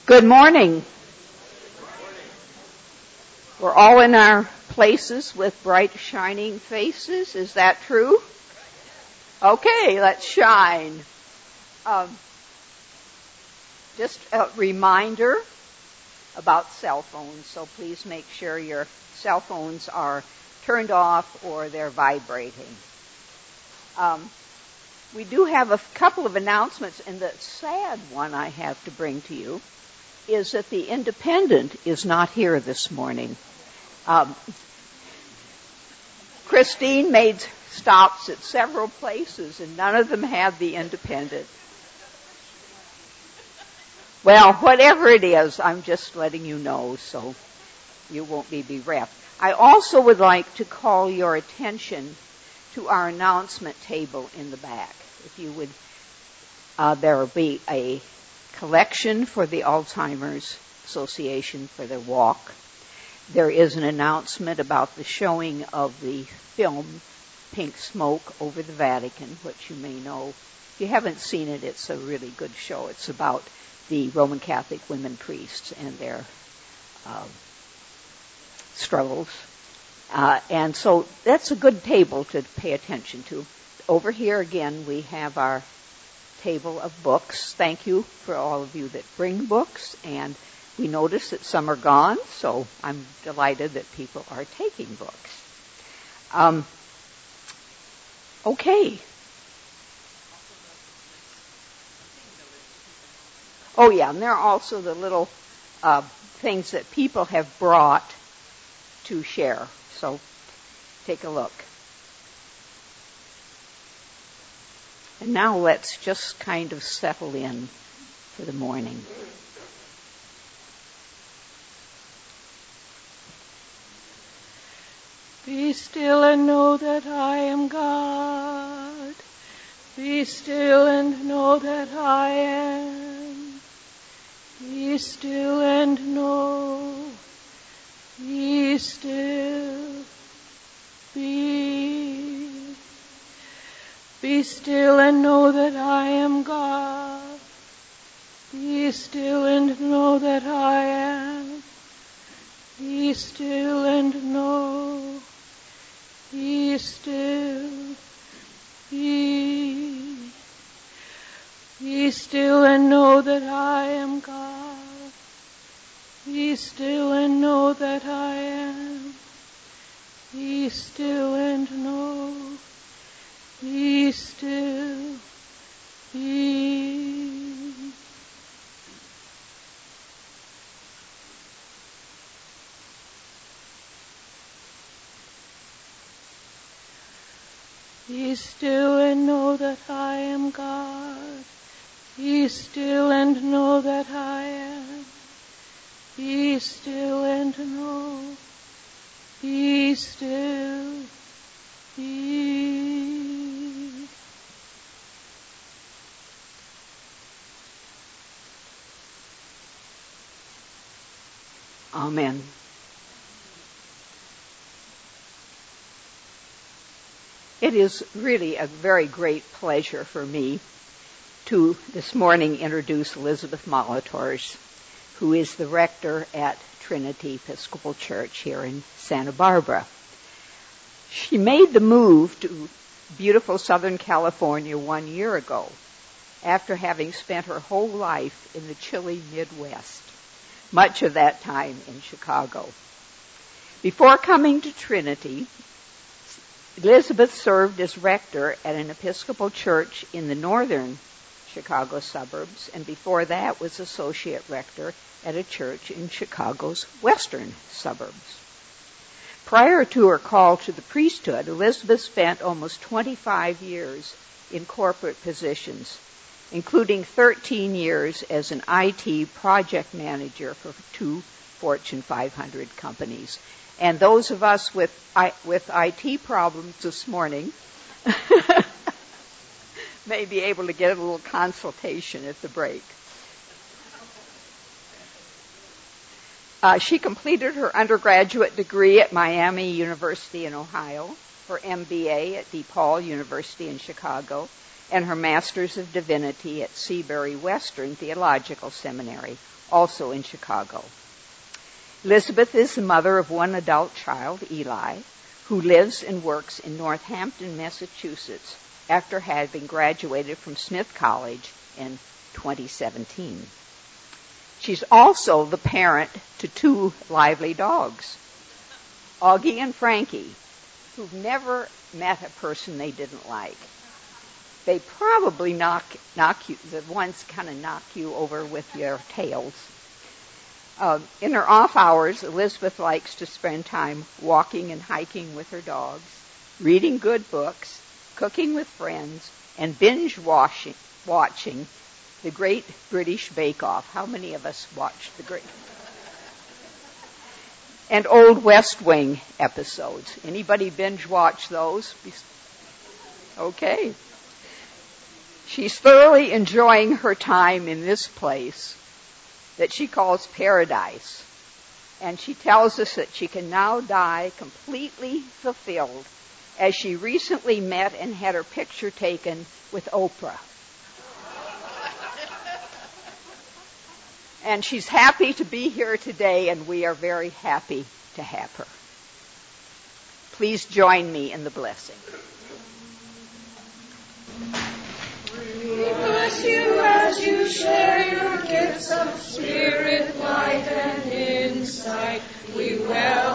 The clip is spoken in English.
Good morning. We're all in our places with bright, shining faces. Is that true? Okay, let's shine. Just a reminder about cell phones, so please make sure your cell phones are turned off or they're vibrating. We do have a couple of announcements, and the sad one I have to bring to you is that the Independent is not here this morning. Christine made stops at several places, and none of them have the Independent. Well, whatever it is, I'm just letting you know so you won't be bereft. I also would like to call your attention to our announcement table in the back. If you would, there will be a collection for the Alzheimer's Association for their walk. There is an announcement about the showing of the film Pink Smoke over the Vatican, which you may know. If you haven't seen it, it's a really good show. It's about the Roman Catholic women priests and their struggles. And so that's a good table to pay attention to. Over here again, we have our table of books. Thank you for all of you that bring books, and we notice that some are gone, so I'm delighted that people are taking books. Okay. Oh yeah, and there are also the little things that people have brought to share, so take a look. And now let's just kind of settle in for the morning. Be still and know that I am God. Be still and know that I am. Be still and know. Be still. Be still and know that I am God. Be still and know that I am. Be still and know. Be still. Be still and know that I am God. Be still and know that I am. Be still and know. Be still. Be. Be still and know that I am God. Be still and know that I am. Be still and know. Be still. Be. Amen. It is really a very great pleasure for me to this morning introduce Elizabeth Molitorz, who is the rector at Trinity Episcopal Church here in Santa Barbara. She made the move to beautiful Southern California 1 year ago after having spent her whole life in the chilly Midwest, much of that time in Chicago. Before coming to Trinity, Elizabeth served as rector at an Episcopal church in the northern Chicago suburbs, and before that was associate rector at a church in Chicago's western suburbs. Prior to her call to the priesthood, Elizabeth spent almost 25 years in corporate positions, including 13 years as an IT project manager for 2 Fortune 500 companies. And those of us with IT problems this morning may be able to get a little consultation at the break. She completed her undergraduate degree at Miami University in Ohio, her MBA at DePaul University in Chicago, and her Master's of Divinity at Seabury Western Theological Seminary, also in Chicago. Elizabeth is the mother of one adult child, Eli, who lives and works in Northampton, Massachusetts, after having graduated from Smith College in 2017. She's also the parent to two lively dogs, Augie and Frankie, who've never met a person they didn't like. They probably knock you, the ones kind of knock you over with your tails. In her off hours, Elizabeth likes to spend time walking and hiking with her dogs, reading good books, cooking with friends, and binge watching the Great British Bake Off. How many of us watched the Great? And old West Wing episodes. Anybody binge watch those? Okay. She's thoroughly enjoying her time in this place that she calls paradise. And she tells us that she can now die completely fulfilled, as she recently met and had her picture taken with Oprah. And she's happy to be here today, and we are very happy to have her. Please join me in the blessing. We bless you as you share your gifts of spirit, light, and insight. We welcome